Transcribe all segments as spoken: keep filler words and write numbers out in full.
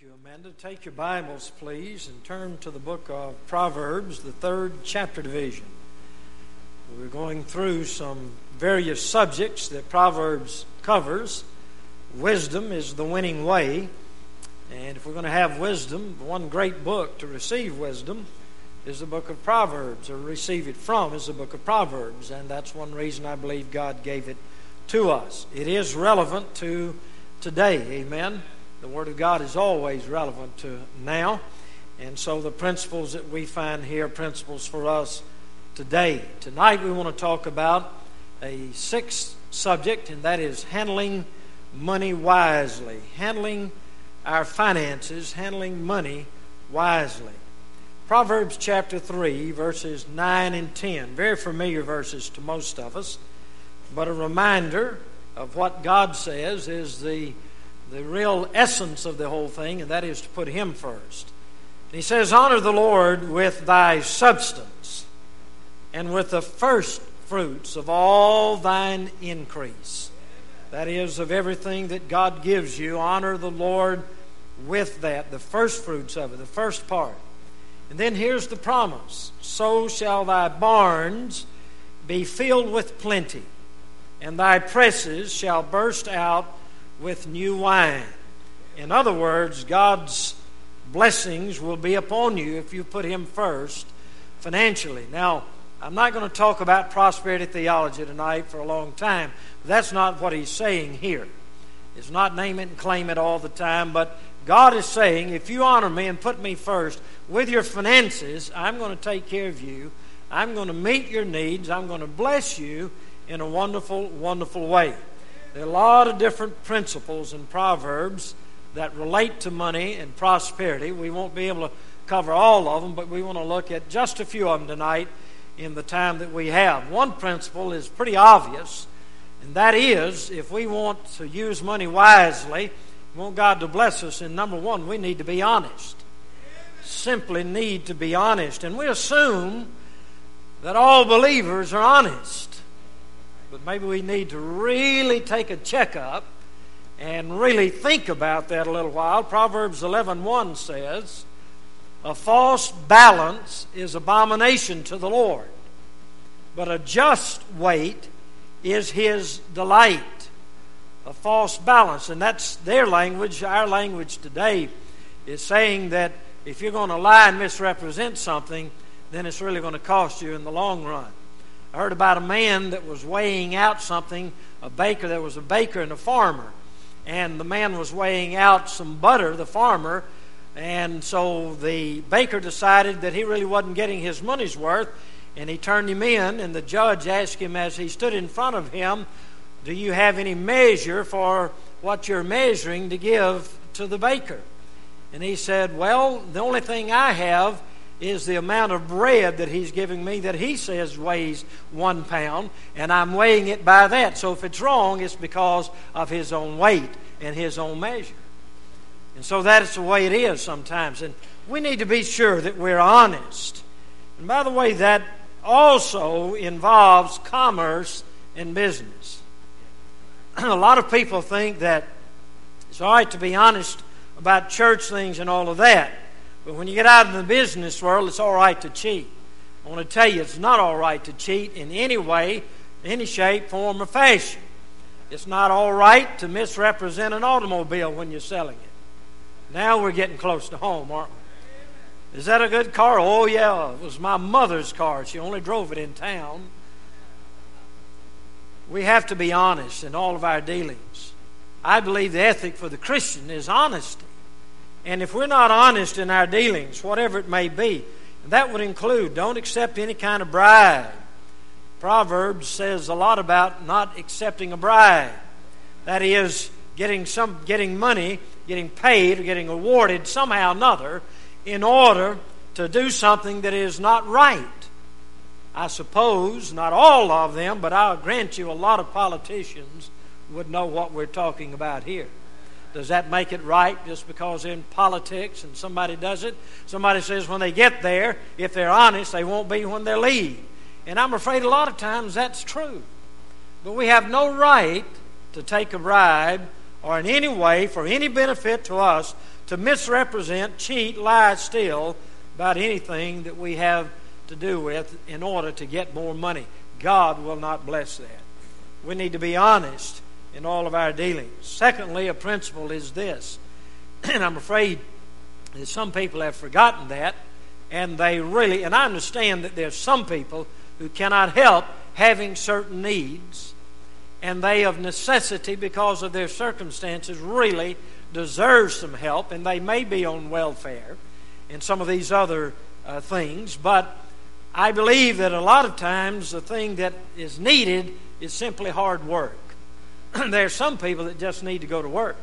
you, Amanda. Take your Bibles, please, and turn to the book of Proverbs, the third chapter division. We're going through some various subjects that Proverbs covers. Wisdom is the winning way, and if we're going to have wisdom, one great book to receive wisdom is the book of Proverbs, or receive it from is the book of Proverbs, and that's one reason I believe God gave it to us. It is relevant to today, amen? The Word of God is always relevant to now, and so the principles that we find here are principles for us today. Tonight we want to talk about a sixth subject, and that is handling money wisely. Handling our finances, handling money wisely. Proverbs chapter three, verses nine and ten. Very familiar verses to most of us, but a reminder of what God says is the the real essence of the whole thing, and that is to put Him first. And He says, honor the Lord with thy substance, and with the first fruits of all thine increase. That is, of everything that God gives you, honor the Lord with that, the first fruits of it, the first part. And then here's the promise, so shall thy barns be filled with plenty, and thy presses shall burst out with new wine. In other words, God's blessings will be upon you if you put Him first financially. Now, I'm not going to talk about prosperity theology tonight for a long time. But that's not what He's saying here. It's not name it and claim it all the time, but God is saying, if you honor Me and put Me first with your finances, I'm going to take care of you. I'm going to meet your needs. I'm going to bless you in a wonderful, wonderful way. There are a lot of different principles in Proverbs that relate to money and prosperity. We won't be able to cover all of them, but we want to look at just a few of them tonight in the time that we have. One principle is pretty obvious, and that is, if we want to use money wisely, we want God to bless us, and number one, we need to be honest. Simply need to be honest. And we assume that all believers are honest. But maybe we need to really take a checkup and really think about that a little while. Proverbs eleven one says, a false balance is abomination to the Lord, but a just weight is His delight. A false balance, and that's their language. Our language today is saying that if you're going to lie and misrepresent something, then it's really going to cost you in the long run. I heard about a man that was weighing out something, a baker. There was a baker and a farmer, and the man was weighing out some butter, the farmer, and so the baker decided that he really wasn't getting his money's worth, and he turned him in, and the judge asked him as he stood in front of him, do you have any measure for what you're measuring to give to the baker? And he said, well, the only thing I have is the amount of bread that he's giving me that he says weighs one pound, and I'm weighing it by that. So if it's wrong, it's because of his own weight and his own measure. And so that is the way it is sometimes. And we need to be sure that we're honest. And by the way, that also involves commerce and business. A lot of people think that it's all right to be honest about church things and all of that. But when you get out in the business world, it's all right to cheat. I want to tell you, it's not all right to cheat in any way, any shape, form, or fashion. It's not all right to misrepresent an automobile when you're selling it. Now we're getting close to home, aren't we? Is that a good car? Oh, yeah. It was my mother's car. She only drove it in town. We have to be honest in all of our dealings. I believe the ethic for the Christian is honesty. And if we're not honest in our dealings, whatever it may be, that would include don't accept any kind of bribe. Proverbs says a lot about not accepting a bribe. That is, getting some, getting money, getting paid, or getting awarded somehow or another in order to do something that is not right. I suppose, not all of them, but I'll grant you a lot of politicians would know what we're talking about here. Does that make it right just because in politics and somebody does it? Somebody says when they get there, if they're honest, they won't be when they leave. And I'm afraid a lot of times that's true. But we have no right to take a bribe or in any way for any benefit to us to misrepresent, cheat, lie, steal about anything that we have to do with in order to get more money. God will not bless that. We need to be honest in all of our dealings. Secondly, a principle is this, and I'm afraid that some people have forgotten that, and they really, and I understand that there's some people who cannot help having certain needs, and they of necessity, because of their circumstances, really deserve some help, and they may be on welfare and some of these other uh, things, but I believe that a lot of times the thing that is needed is simply hard work. There are some people that just need to go to work.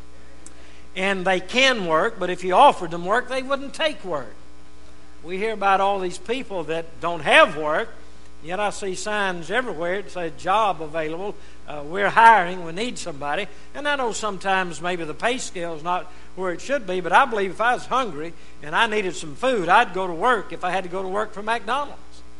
And they can work, but if you offered them work, they wouldn't take work. We hear about all these people that don't have work, yet I see signs everywhere that say job available, uh, we're hiring, we need somebody. And I know sometimes maybe the pay scale is not where it should be, but I believe if I was hungry and I needed some food, I'd go to work if I had to go to work for McDonald's.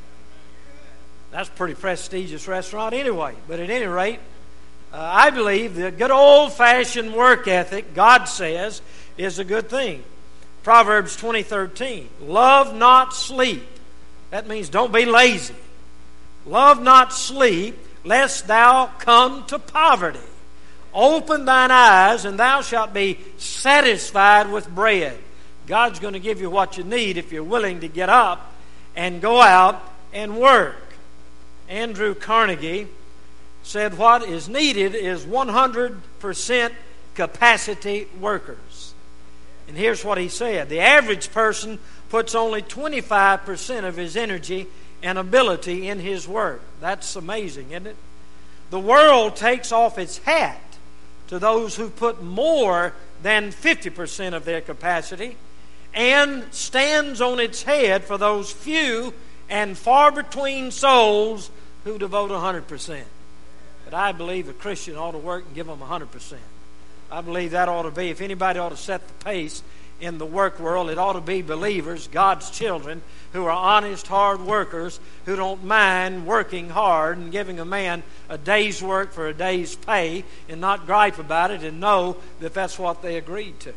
That's a pretty prestigious restaurant anyway. But at any rate, uh, I believe the good old-fashioned work ethic, God says, is a good thing. Proverbs twenty thirteen, love not sleep. That means don't be lazy. Love not sleep, lest thou come to poverty. Open thine eyes, and thou shalt be satisfied with bread. God's going to give you what you need if you're willing to get up and go out and work. Andrew Carnegie said what is needed is one hundred percent capacity workers. And here's what he said. The average person puts only twenty-five percent of his energy and ability in his work. That's amazing, isn't it? The world takes off its hat to those who put more than fifty percent of their capacity and stands on its head for those few and far between souls who devote one hundred percent. But I believe a Christian ought to work and give them one hundred percent. I believe that ought to be, if anybody ought to set the pace in the work world, it ought to be believers, God's children, who are honest, hard workers, who don't mind working hard and giving a man a day's work for a day's pay and not gripe about it and know that that's what they agreed to.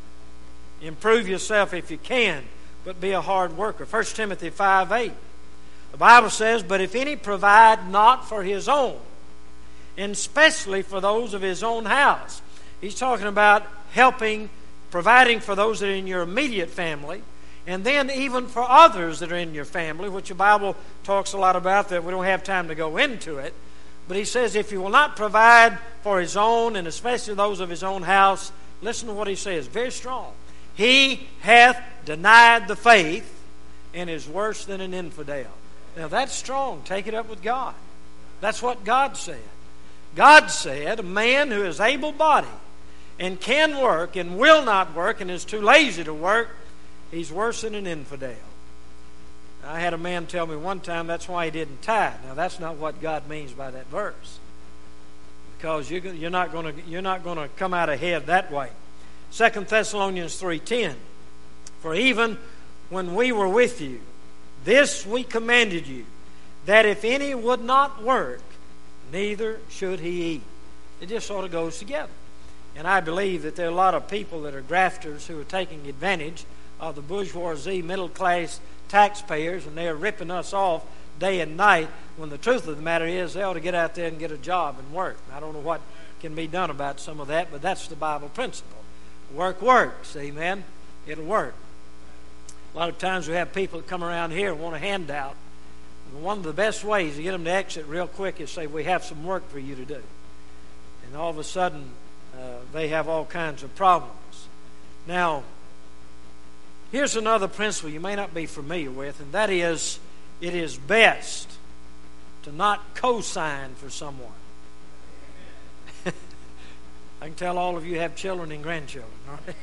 Improve yourself if you can, but be a hard worker. First Timothy five eight. The Bible says, but if any provide not for his own, and especially for those of his own house. He's talking about helping, providing for those that are in your immediate family, and then even for others that are in your family, which the Bible talks a lot about that we don't have time to go into it. But he says if he will not provide for his own, and especially those of his own house, listen to what he says, very strong. He hath denied the faith and is worse than an infidel. Now that's strong. Take it up with God. That's what God said. God said a man who is able-bodied and can work and will not work and is too lazy to work, he's worse than an infidel. I had a man tell me one time that's why he didn't tithe. Now that's not what God means by that verse, because you're not going to you're not going to come out ahead that way. Second Thessalonians three ten, for even when we were with you, this we commanded you, that if any would not work, neither should he eat. It just sort of goes together. And I believe that there are a lot of people that are grafters who are taking advantage of the bourgeoisie, middle-class taxpayers, and they are ripping us off day and night, when the truth of the matter is they ought to get out there and get a job and work. I don't know what can be done about some of that, but that's the Bible principle. Work works, amen? It'll work. A lot of times we have people that come around here and want a handout. One of the best ways to get them to exit real quick is say, we have some work for you to do. And all of a sudden, uh, they have all kinds of problems. Now, here's another principle you may not be familiar with, and that is, it is best to not co-sign for someone. I can tell all of you have children and grandchildren, right?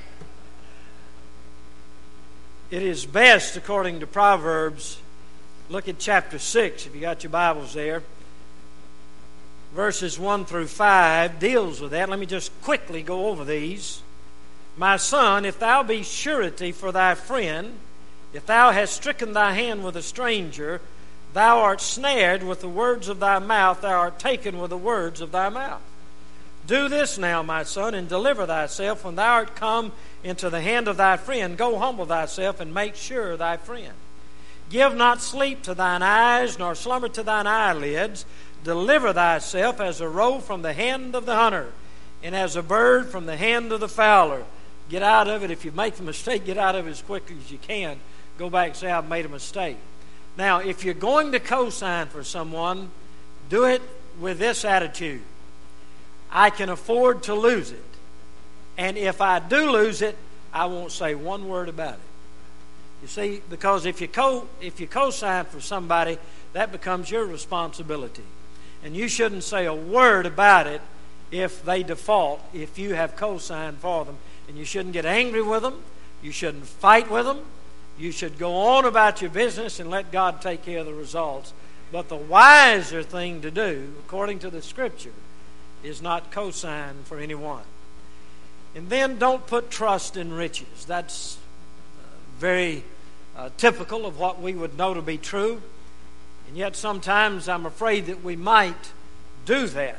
It is best, according to Proverbs, look at chapter six, if you got your Bibles there. Verses one through five deals with that. Let me just quickly go over these. My son, if thou be surety for thy friend, if thou hast stricken thy hand with a stranger, thou art snared with the words of thy mouth, thou art taken with the words of thy mouth. Do this now, my son, and deliver thyself when thou art come into the hand of thy friend. Go humble thyself, and make sure thy friend. Give not sleep to thine eyes, nor slumber to thine eyelids. Deliver thyself as a roe from the hand of the hunter, and as a bird from the hand of the fowler. Get out of it. If you make the mistake, get out of it as quickly as you can. Go back and say, I've made a mistake. Now, if you're going to co-sign for someone, do it with this attitude. I can afford to lose it. And if I do lose it, I won't say one word about it. You see, because if you co if you co-sign for somebody, that becomes your responsibility. And you shouldn't say a word about it if they default, if you have co-signed for them. And you shouldn't get angry with them. You shouldn't fight with them. You should go on about your business and let God take care of the results. But the wiser thing to do, according to the Scripture, is not co-sign for anyone. And then don't put trust in riches. That's very uh, typical of what we would know to be true. And yet sometimes I'm afraid that we might do that.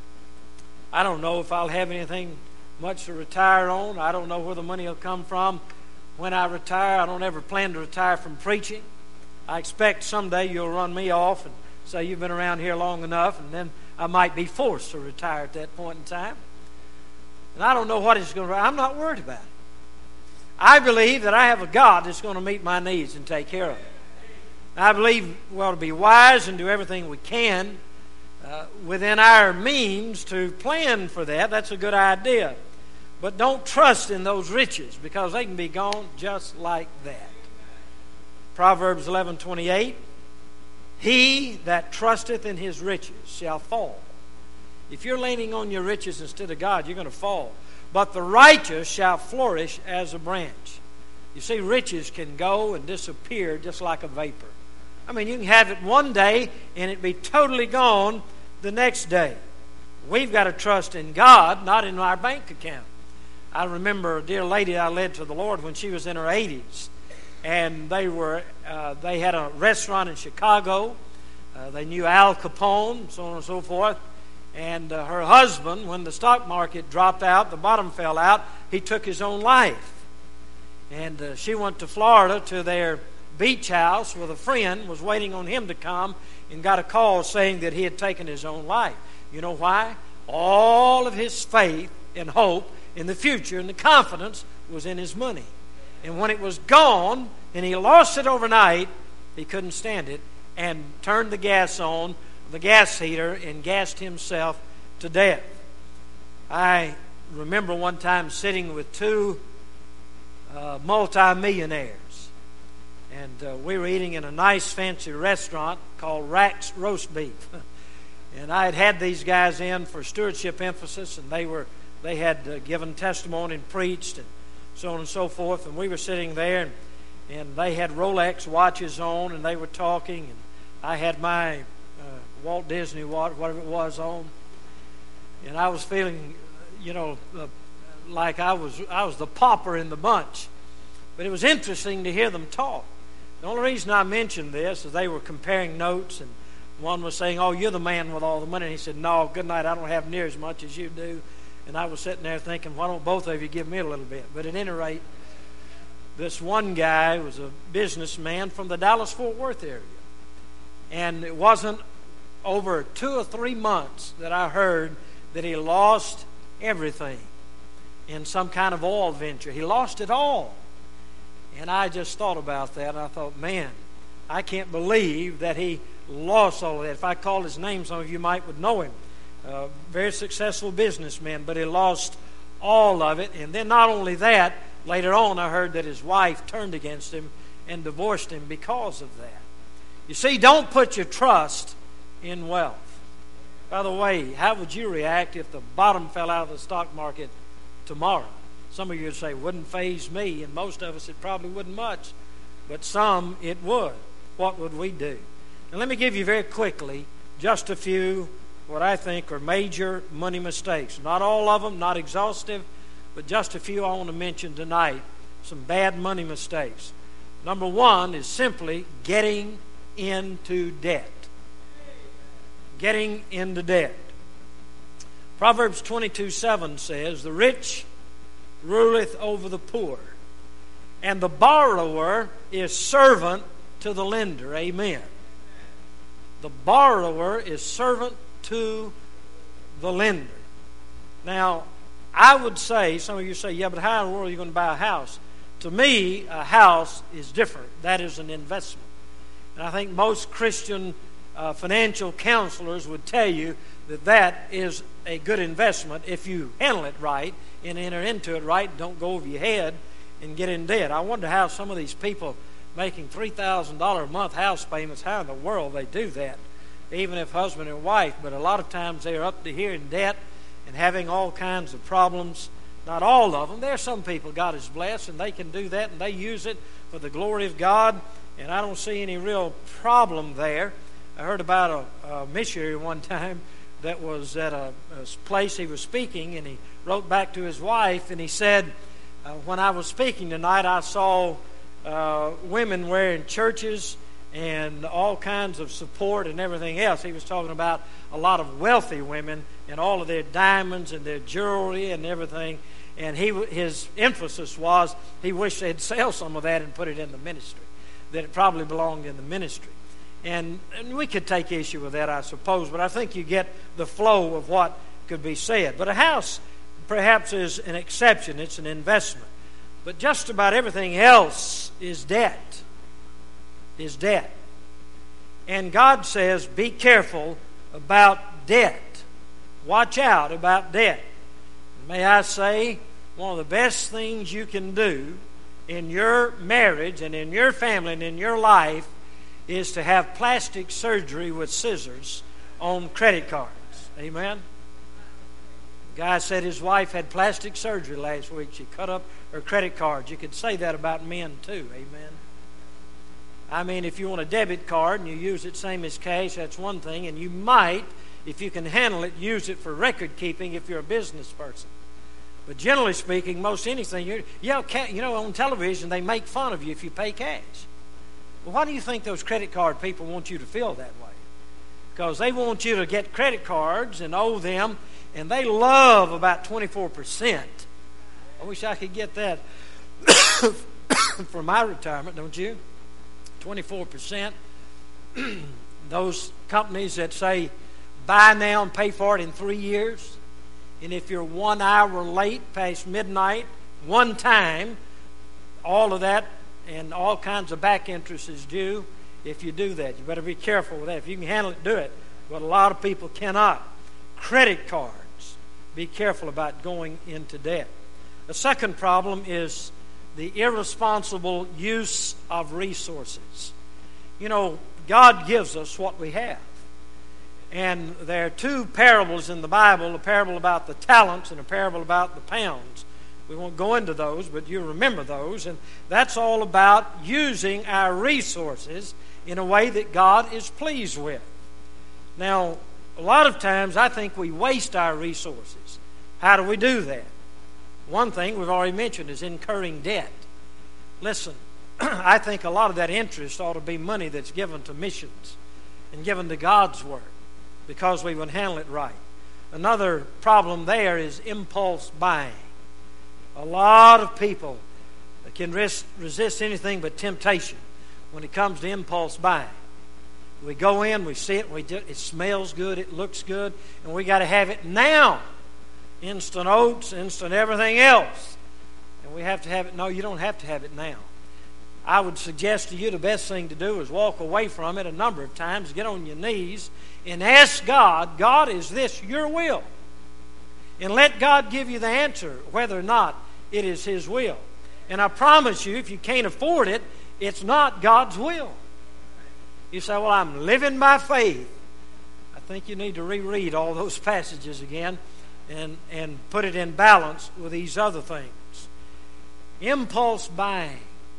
I don't know if I'll have anything much to retire on. I don't know where the money will come from when I retire. I don't ever plan to retire from preaching. I expect someday you'll run me off and say you've been around here long enough, and then I might be forced to retire at that point in time. And I don't know what it's going to. I'm not worried about it. I believe that I have a God that's going to meet my needs and take care of it. I believe we ought to be wise and do everything we can uh, within our means to plan for that. That's a good idea. But don't trust in those riches, because they can be gone just like that. Proverbs eleven twenty-eight, he that trusteth in his riches shall fall. If you're leaning on your riches instead of God, you're going to fall. But the righteous shall flourish as a branch. You see, riches can go and disappear just like a vapor. I mean, you can have it one day and it be totally gone the next day. We've got to trust in God, not in our bank account. I remember a dear lady I led to the Lord when she was in her eighties. And they were uh, they had a restaurant in Chicago. Uh, they knew Al Capone, so on and so forth. And uh, her husband, when the stock market dropped out, the bottom fell out, he took his own life. And uh, she went to Florida to their beach house with a friend, was waiting on him to come, and got a call saying that he had taken his own life. You know why? All of his faith and hope in the future and the confidence was in his money. And when it was gone, and he lost it overnight, he couldn't stand it, and turned the gas on, the gas heater, and gassed himself to death. I remember one time sitting with two uh, multi-millionaires, and uh, we were eating in a nice fancy restaurant called Rack's Roast Beef. And I had had these guys in for stewardship emphasis, and they were they had uh, given testimony and preached and so on and so forth. And we were sitting there, and, and they had Rolex watches on, and they were talking, and I had my uh, Walt Disney watch, whatever it was, on, and I was feeling, you know, uh, like I was I was the pauper in the bunch. But it was interesting to hear them talk. The only reason I mentioned this is they were comparing notes, and one was saying, "Oh, you're the man with all the money." And he said, "No, good night. I don't have near as much as you do." And I was sitting there thinking, why don't both of you give me a little bit? But at any rate, this one guy was a businessman from the Dallas-Fort Worth area. And it wasn't over two or three months that I heard that he lost everything in some kind of oil venture. He lost it all. And I just thought about that, and I thought, man, I can't believe that he lost all of that. If I called his name, some of you might would know him. Uh, very successful businessman, but he lost all of it. And then not only that, later on I heard that his wife turned against him and divorced him because of that. You see, don't put your trust in wealth. By the way, how would you react if the bottom fell out of the stock market tomorrow? Some of you would say, wouldn't faze me, and most of us it probably wouldn't much, but some it would. What would we do? And let me give you very quickly just a few what I think are major money mistakes. Not all of them, not exhaustive, but just a few I want to mention tonight. Some bad money mistakes. Number one is simply getting into debt. Getting into debt. Proverbs twenty-two seven says, "The rich ruleth over the poor, and the borrower is servant to the lender." Amen. The borrower is servant to the lender. Now, I would say, some of you say, yeah, but how in the world are you going to buy a house? To me, a house is different. That is an investment. And I think most Christian uh, financial counselors would tell you that that is a good investment if you handle it right and enter into it right and don't go over your head and get in debt. I wonder how some of these people making three thousand dollars a month house payments, how in the world they do that, even if husband and wife. But a lot of times they're up to here in debt and having all kinds of problems. Not all of them. There are some people God has blessed and they can do that and they use it for the glory of God, and I don't see any real problem there. I heard about a, a missionary one time that was at a, a place he was speaking, and he wrote back to his wife and he said, uh, when I was speaking tonight, I saw uh, women wearing churches and all kinds of support and everything else. He was talking about a lot of wealthy women and all of their diamonds and their jewelry and everything. And he his emphasis was he wished they'd sell some of that and put it in the ministry, that it probably belonged in the ministry. And, and we could take issue with that, I suppose, but I think you get the flow of what could be said. But a house perhaps is an exception. It's an investment. But just about everything else is debt. Is debt. And God says, be careful about debt. Watch out about debt. May I say, one of the best things you can do in your marriage and in your family and in your life is to have plastic surgery with scissors on credit cards. Amen? The guy said his wife had plastic surgery last week. She cut up her credit cards. You could say that about men too. Amen? I mean, if you want a debit card and you use it same as cash, that's one thing. And you might, if you can handle it, use it for record keeping if you're a business person. But generally speaking, most anything, you know, you know, on television they make fun of you if you pay cash. Well, why do you think those credit card people want you to feel that way? Because they want you to get credit cards and owe them, and they love about twenty-four percent. I wish I could get that for my retirement, don't you? twenty-four percent. Those companies that say buy now and pay for it in three years. And if you're one hour late past midnight, one time, all of that and all kinds of back interest is due if you do that. You better be careful with that. If you can handle it, do it. But a lot of people cannot. Credit cards. Be careful about going into debt. The second problem is the irresponsible use of resources. You know, God gives us what we have. And there are two parables in the Bible, a parable about the talents and a parable about the pounds. We won't go into those, but you remember those. And that's all about using our resources in a way that God is pleased with. Now, a lot of times I think we waste our resources. How do we do that? One thing we've already mentioned is incurring debt. Listen, I think a lot of that interest ought to be money that's given to missions and given to God's work because we would handle it right. Another problem there is impulse buying. A lot of people can res- resist anything but temptation when it comes to impulse buying. We go in, we see it, we do, it smells good, it looks good, and we got to have it now. Instant oats, instant everything else. And we have to have it. No, you don't have to have it now. I would suggest to you the best thing to do is walk away from it a number of times, get on your knees, and ask God, God, is this your will? And let God give you the answer whether or not it is His will. And I promise you, if you can't afford it, it's not God's will. You say, well, I'm living by faith. I think you need to reread all those passages again and, and put it in balance with these other things. Impulse buying.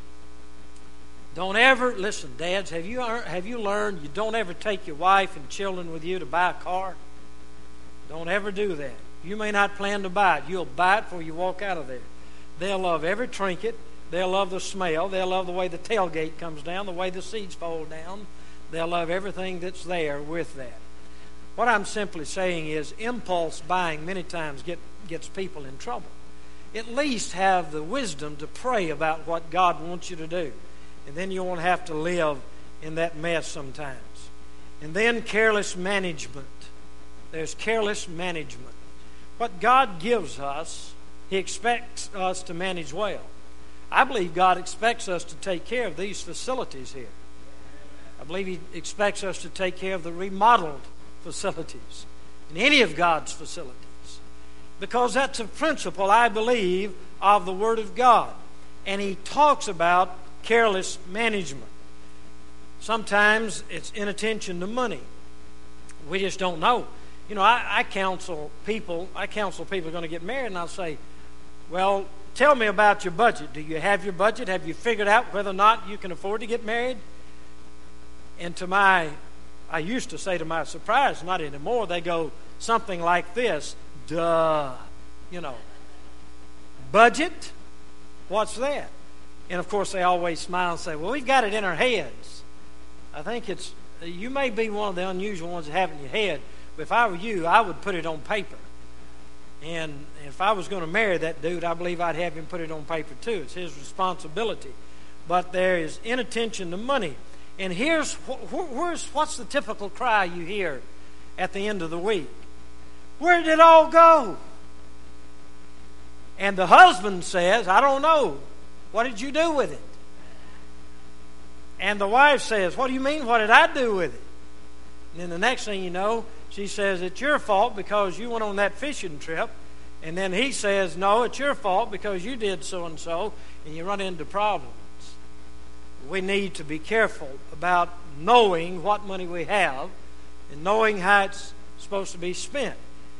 Don't ever, listen, dads, have you have you learned you don't ever take your wife and children with you to buy a car? Don't ever do that. You may not plan to buy it. You'll buy it before you walk out of there. They'll love every trinket. They'll love the smell. They'll love the way the tailgate comes down, the way the seats fold down. They'll love everything that's there with that. What I'm simply saying is impulse buying many times get, gets people in trouble. At least have the wisdom to pray about what God wants you to do. And then you won't have to live in that mess sometimes. And then careless management. There's careless management. What God gives us, He expects us to manage well. I believe God expects us to take care of these facilities here. I believe He expects us to take care of the remodeled facilities and any of God's facilities. Because that's a principle, I believe, of the Word of God. And He talks about careless management. Sometimes it's inattention to money. We just don't know. You know, I, I counsel people, I counsel people who are going to get married, and I'll say, well, tell me about your budget. Do you have your budget? Have you figured out whether or not you can afford to get married? And to my, I used to say to my surprise, not anymore, they go something like this, duh, you know. Budget? What's that? And of course they always smile and say, well, we've got it in our heads. I think it's, you may be one of the unusual ones that have it in your head, but if I were you, I would put it on paper. And if I was going to marry that dude, I believe I'd have him put it on paper too. It's his responsibility. But there is inattention to money. And here's wh- where's what's the typical cry you hear at the end of the week? Where did it all go? And the husband says, I don't know. What did you do with it? And the wife says, what do you mean, what did I do with it? And then the next thing you know, she says, it's your fault because you went on that fishing trip. And then he says, no, it's your fault because you did so and so, and you run into problems. We need to be careful about knowing what money we have and knowing how it's supposed to be spent.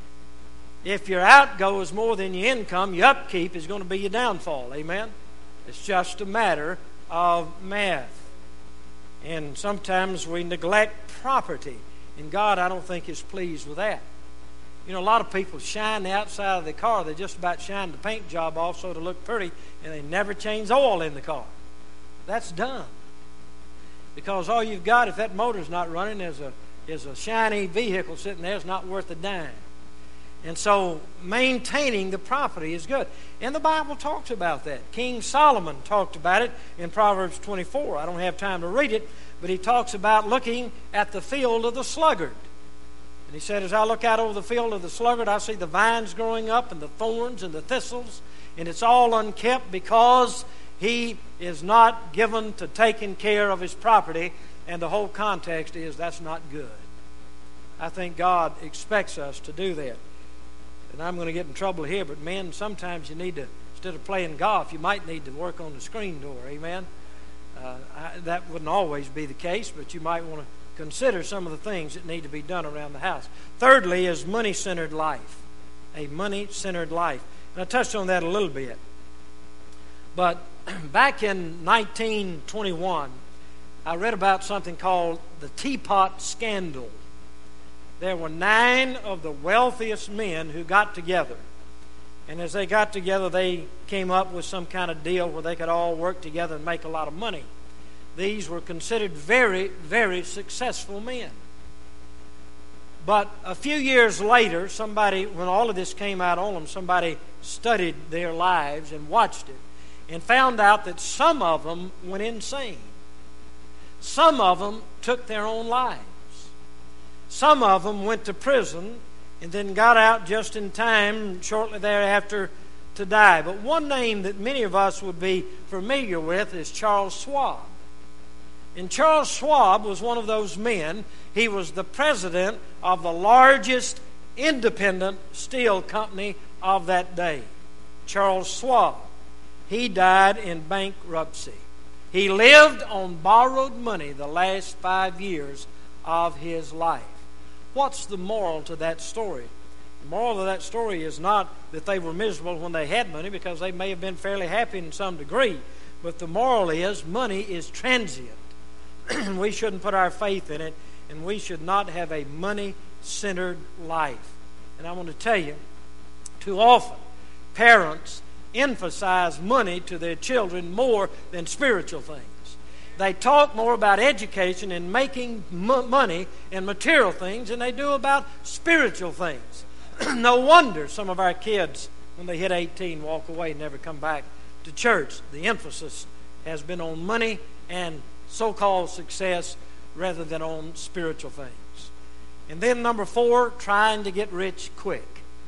If your outgo is more than your income, your upkeep is going to be your downfall. Amen? It's just a matter of math. And sometimes we neglect property. And God, I don't think, is pleased with that. You know, a lot of people shine the outside of the car. They just about shine the paint job off so it'll look pretty, and they never change oil in the car. That's dumb. Because all you've got, if that motor's not running, is a, is a shiny vehicle sitting there. It's not worth a dime. And so maintaining the property is good. And the Bible talks about that. King Solomon talked about it in Proverbs twenty-four. I don't have time to read it, but he talks about looking at the field of the sluggard. And he said, as I look out over the field of the sluggard, I see the vines growing up and the thorns and the thistles, and it's all unkept because he is not given to taking care of his property, and the whole context is that's not good. I think God expects us to do that. And I'm going to get in trouble here, but men, sometimes you need to, instead of playing golf, you might need to work on the screen door. Amen? Uh, I, that wouldn't always be the case, but you might want to consider some of the things that need to be done around the house. Thirdly is money-centered life. A money-centered life. And I touched on that a little bit. But back in nineteen twenty-one, I read about something called the Teapot Scandal. There were nine of the wealthiest men who got together. And as they got together, they came up with some kind of deal where they could all work together and make a lot of money. These were considered very, very successful men. But a few years later, somebody, when all of this came out on them, somebody studied their lives and watched it and found out that some of them went insane. Some of them took their own lives. Some of them went to prison and then got out just in time shortly thereafter to die. But one name that many of us would be familiar with is Charles Schwab. And Charles Schwab was one of those men. He was the president of the largest independent steel company of that day, Charles Schwab. He died in bankruptcy. He lived on borrowed money the last five years of his life. What's the moral to that story? The moral of that story is not that they were miserable when they had money, because they may have been fairly happy in some degree. But the moral is money is transient. We shouldn't put our faith in it, and we should not have a money-centered life. And I want to tell you, too often, parents emphasize money to their children more than spiritual things. They talk more about education and making m- money and material things than they do about spiritual things. No wonder some of our kids, when they hit eighteen, walk away and never come back to church. The emphasis has been on money and so-called success rather than on spiritual things. And then number four, trying to get rich quick.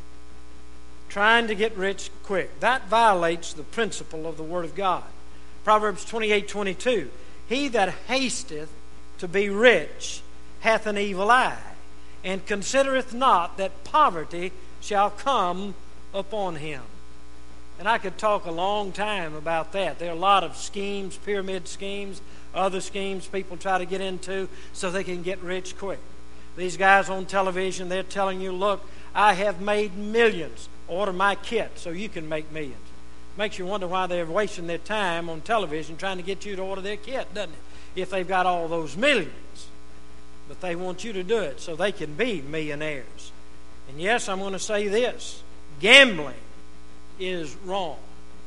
Trying to get rich quick. That violates the principle of the Word of God. Proverbs twenty-eight twenty-two, he that hasteth to be rich hath an evil eye, and considereth not that poverty shall come upon him. And I could talk a long time about that. There are a lot of schemes, pyramid schemes, other schemes people try to get into so they can get rich quick. These guys on television, they're telling you, look, I have made millions. Order my kit so you can make millions. Makes you wonder why they're wasting their time on television trying to get you to order their kit, doesn't it? If they've got all those millions. But they want you to do it so they can be millionaires. And yes, I'm going to say this. Gambling is wrong.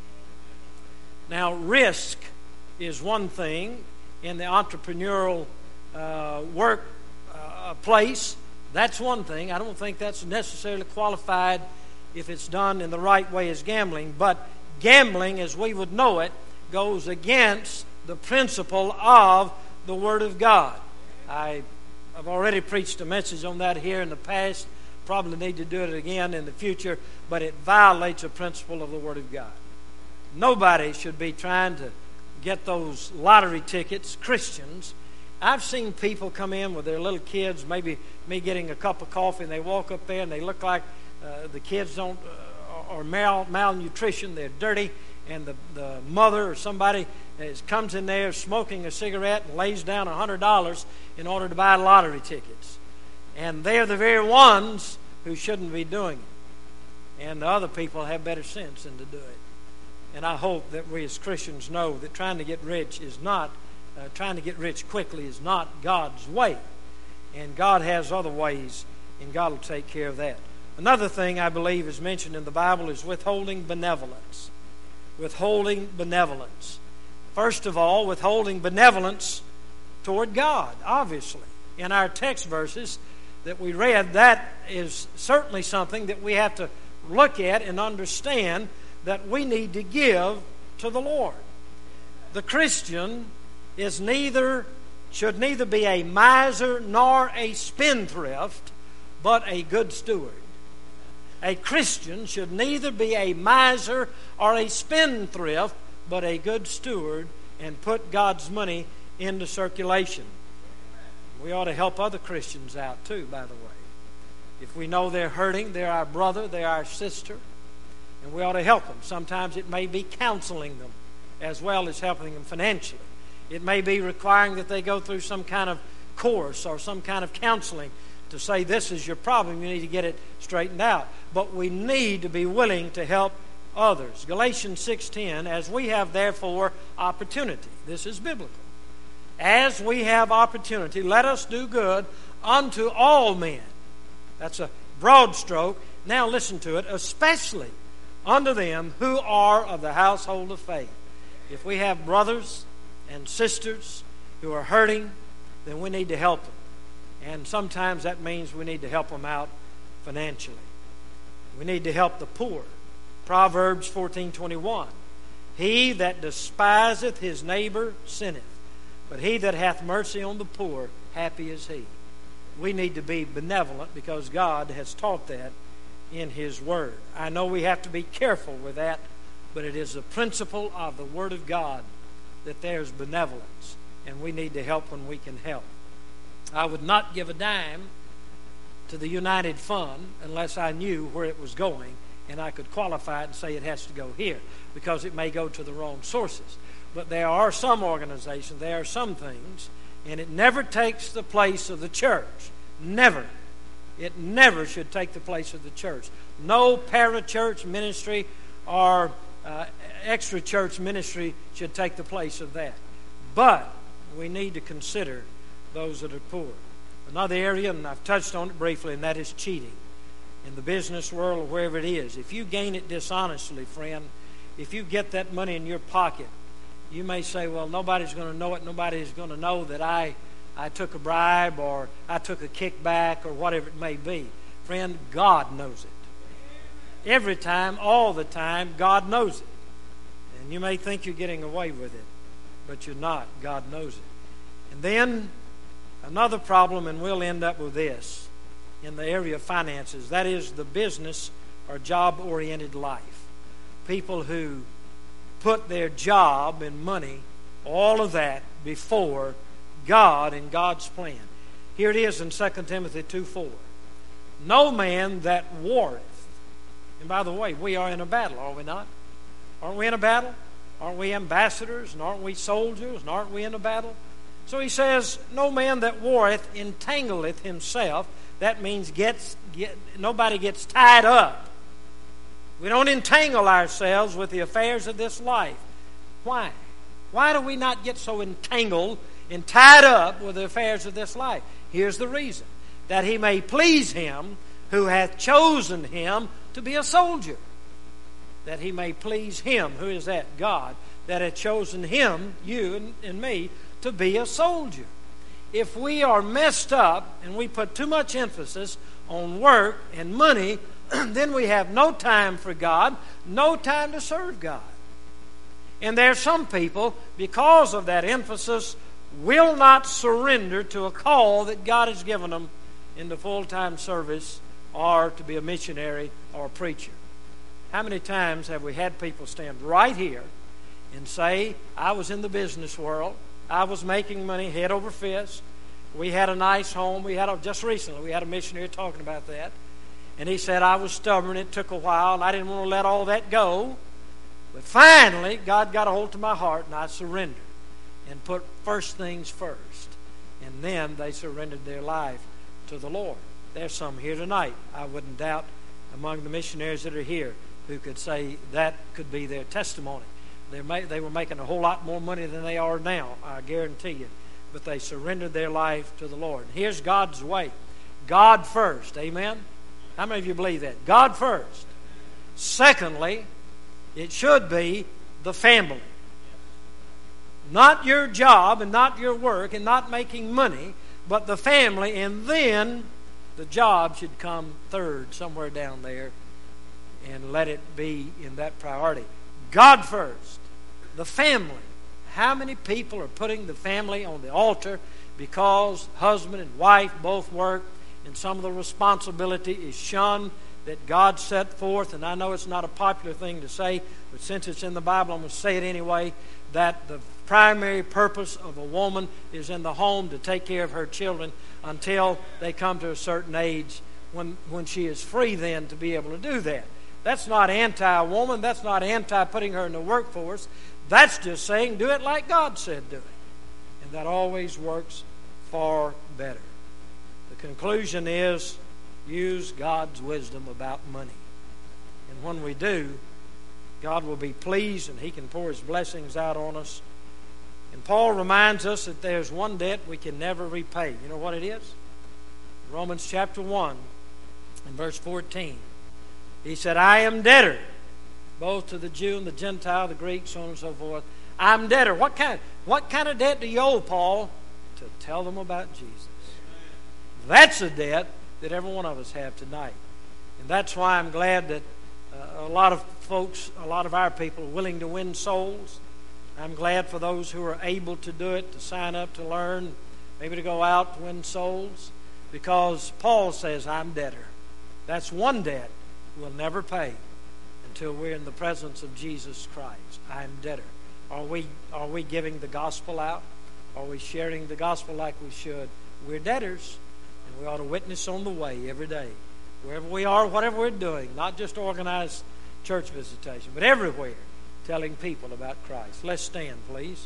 Now, risk is one thing in the entrepreneurial uh, work uh, place. That's one thing. I don't think that's necessarily qualified if it's done in the right way as gambling. But gambling, as we would know it, goes against the principle of the Word of God. I have already preached a message on that here in the past. Probably need to do it again in the future, but it violates the principle of the Word of God. Nobody should be trying to get those lottery tickets, Christians. I've seen people come in with their little kids, maybe me getting a cup of coffee, and they walk up there and they look like uh, the kids don't uh, are mal- malnutrition, they're dirty, and the, the mother or somebody is, comes in there smoking a cigarette and lays down one hundred dollars in order to buy lottery tickets. And they're the very ones who shouldn't be doing it. And the other people have better sense than to do it. And I hope that we as Christians know that trying to get rich is not, uh, trying to get rich quickly is not God's way. And God has other ways, and God will take care of that. Another thing I believe is mentioned in the Bible is withholding benevolence. Withholding benevolence. First of all, withholding benevolence toward God, obviously. In our text verses that we read, that is certainly something that we have to look at and understand that we need to give to the Lord. The Christian is neither should neither be a miser nor a spendthrift, but a good steward. A Christian should neither be a miser or a spendthrift, but a good steward and put God's money into circulation. We ought to help other Christians out too, by the way. If we know they're hurting, they're our brother, they're our sister, and we ought to help them. Sometimes it may be counseling them as well as helping them financially. It may be requiring that they go through some kind of course or some kind of counseling to say, this is your problem, you need to get it straightened out. But we need to be willing to help others. Galatians six ten, as we have therefore opportunity. This is biblical. As we have opportunity, let us do good unto all men. That's a broad stroke. Now listen to it. Especially unto them who are of the household of faith. If we have brothers and sisters who are hurting, then we need to help them. And sometimes that means we need to help them out financially. We need to help the poor. Proverbs fourteen twenty-one. He that despiseth his neighbor sinneth, but he that hath mercy on the poor, happy is he. We need to be benevolent because God has taught that in His Word. I know we have to be careful with that, but it is the principle of the Word of God that there's benevolence, and we need to help when we can help. I would not give a dime to the United Fund unless I knew where it was going and I could qualify it and say it has to go here, because it may go to the wrong sources. But there are some organizations, there are some things, and it never takes the place of the church. Never. It never should take the place of the church. No parachurch ministry or uh, extra church ministry should take the place of that. But we need to consider those that are poor. Another area, and I've touched on it briefly, and that is cheating. In the business world or wherever it is, if you gain it dishonestly, friend, if you get that money in your pocket You may say, well, nobody's going to know it. Nobody's going to know that I, I took a bribe or I took a kickback or whatever it may be. Friend, God knows it. Every time, all the time, God knows it. And you may think you're getting away with it, but you're not. God knows it. And then another problem, and we'll end up with this, in the area of finances. That is the business or job-oriented life. People who put their job and money, all of that, before God and God's plan. Here it is in Second Timothy two four. No man that warreth. And by the way, we are in a battle, are we not? Aren't we in a battle? Aren't we ambassadors? And aren't we soldiers? And aren't we in a battle? So he says, no man that warreth entangleth himself. That means gets get, nobody gets tied up. We don't entangle ourselves with the affairs of this life. Why? Why do we not get so entangled and tied up with the affairs of this life? Here's the reason. That he may please him who hath chosen him to be a soldier. That he may please him. Who is that? God. That hath chosen him, you and, and me, to be a soldier. If we are messed up and we put too much emphasis on work and money, then we have no time for God, no time to serve God. And there are some people, because of that emphasis, will not surrender to a call that God has given them into full-time service or to be a missionary or a preacher. How many times have we had people stand right here and say, I was in the business world, I was making money head over fist, we had a nice home, we had a, just recently we had a missionary talking about that, and he said, I was stubborn, it took a while, and I didn't want to let all that go. But finally, God got a hold of my heart, and I surrendered and put first things first. And then they surrendered their life to the Lord. There's some here tonight, I wouldn't doubt, among the missionaries that are here, who could say that could be their testimony. They may, they were making a whole lot more money than they are now, I guarantee you. But they surrendered their life to the Lord. And here's God's way. God first. Amen? How many of you believe that? God first. Secondly, it should be the family. Not your job and not your work and not making money, but the family, and then the job should come third, somewhere down there, and let it be in that priority. God first. The family. How many people are putting the family on the altar because husband and wife both work, and some of the responsibility is shunned that God set forth? And I know it's not a popular thing to say, but since it's in the Bible, I'm going to say it anyway, that the primary purpose of a woman is in the home to take care of her children until they come to a certain age when, when she is free then to be able to do that. That's not anti-woman. That's not anti-putting her in the workforce. That's just saying do it like God said do it. And that always works far better. The conclusion is use God's wisdom about money. And when we do, God will be pleased and He can pour His blessings out on us. And Paul reminds us that there's one debt we can never repay. You know what it is? Romans chapter one and verse fourteen. He said, I am debtor, both to the Jew and the Gentile, the Greek, so on and so forth. I'm debtor. What kind, what kind of debt do you owe, Paul? To tell them about Jesus. That's a debt that every one of us have tonight. And that's why I'm glad that uh, a lot of folks, a lot of our people are willing to win souls. I'm glad for those who are able to do it, to sign up, to learn, maybe to go out to win souls. Because Paul says, I'm debtor. That's one debt we'll never pay until we're in the presence of Jesus Christ. I'm debtor. Are we, are we giving the gospel out? Are we sharing the gospel like we should? We're debtors, and we ought to witness on the way every day. Wherever we are, whatever we're doing, not just organized church visitation, but everywhere, telling people about Christ. Let's stand, please.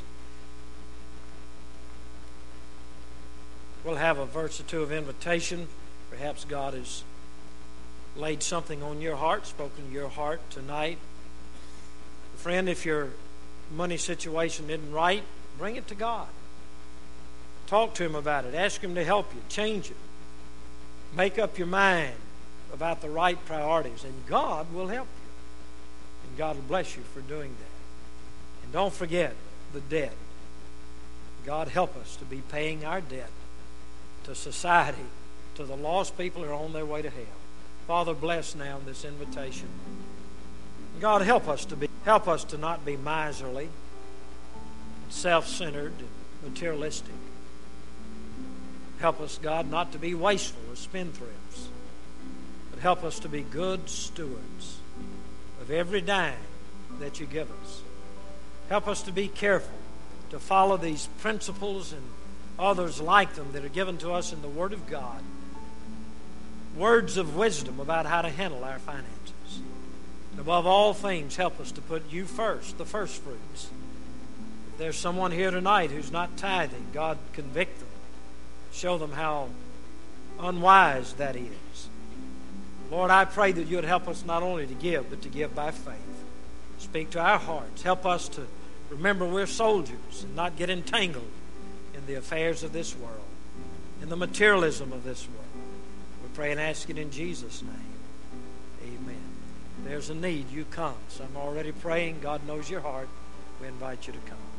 We'll have a verse or two of invitation. Perhaps God has laid something on your heart, spoken to your heart tonight. Friend, if your money situation isn't right, bring it to God. Talk to Him about it. Ask Him to help you. Change it. Make up your mind about the right priorities, and God will help you. And God will bless you for doing that. And don't forget, the debt. God, help us to be paying our debt to society, to the lost people who are on their way to hell. Father, bless now this invitation. God, help us to be, help us to not be miserly, self-centered, and materialistic. Help us, God, not to be wasteful or spendthrifts, but help us to be good stewards of every dime that you give us. Help us to be careful to follow these principles and others like them that are given to us in the Word of God. Words of wisdom about how to handle our finances. And above all things, help us to put you first, the first fruits. If there's someone here tonight who's not tithing, God, convict them. Show them how unwise that is. Lord, I pray that you would help us not only to give, but to give by faith. Speak to our hearts. Help us to remember we're soldiers and not get entangled in the affairs of this world, in the materialism of this world. We pray and ask it in Jesus' name. Amen. There's a need, you come. So I'm already praying. God knows your heart. We invite you to come.